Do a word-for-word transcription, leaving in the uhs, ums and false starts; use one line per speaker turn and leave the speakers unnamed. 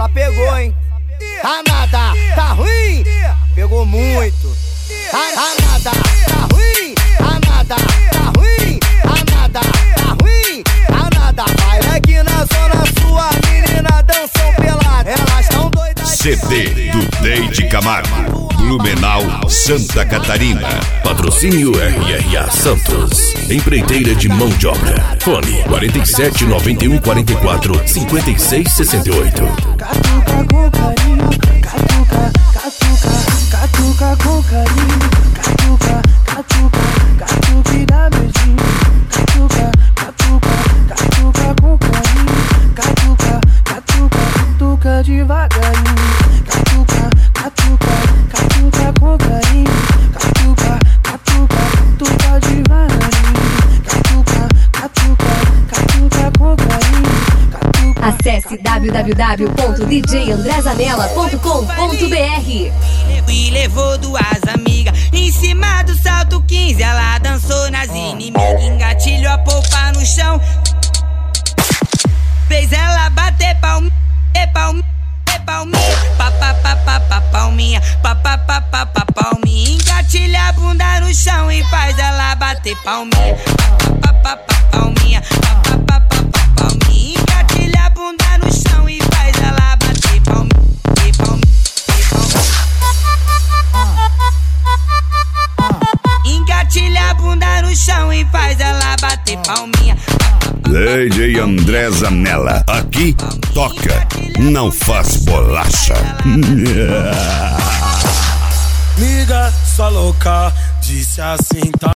essa pegou, hein? Tá nada, tá ruim? Pegou muito. Tá nada, tá ruim? Tá nada, tá ruim? Tá nada, tá ruim? Tá nada. Vai aqui na zona sua, menina dançam pelada. Elas tão doidas.
C D do Deide Camargo, Blumenau, Santa Catarina.
Patrocínio R R A Santos. Empreiteira de mão de obra. Fone quarenta e sete, noventa e um, quarenta e quatro, cinquenta e seis, sessenta e oito.
Catuca com carinho, catuca, catuca, catuca com carinho, catuca, catuca, catuca e dá beijinho, catuca, catuca, catuca com carinho, catuca, catuca, catuca devagarinho, catuca, catuca, catuca com carinho, catuca, catuca, catuca devagarinho, catuca, catuca, catuca com carinho, catuca.
Acesse w w w ponto d j andré zanella ponto com ponto b r.
E levou duas amigas em cima do salto quinze. Ela dançou nas inimigas, engatilhou a polpa no chão. Fez ela bater palminha, palminha, palminha, papapá, palminha, papapá, palminha. Engatilha a bunda no chão e faz ela bater palminha, papapá, palminha, papapá, palminha. Engatilha a bunda no chão e faz ela bater palminha, palminha. Engatilha a bunda no chão e faz ela bater palminha.
D J André Zanella, aqui toca, não faz bolacha.
Miga, sua louca, disse assim, tá.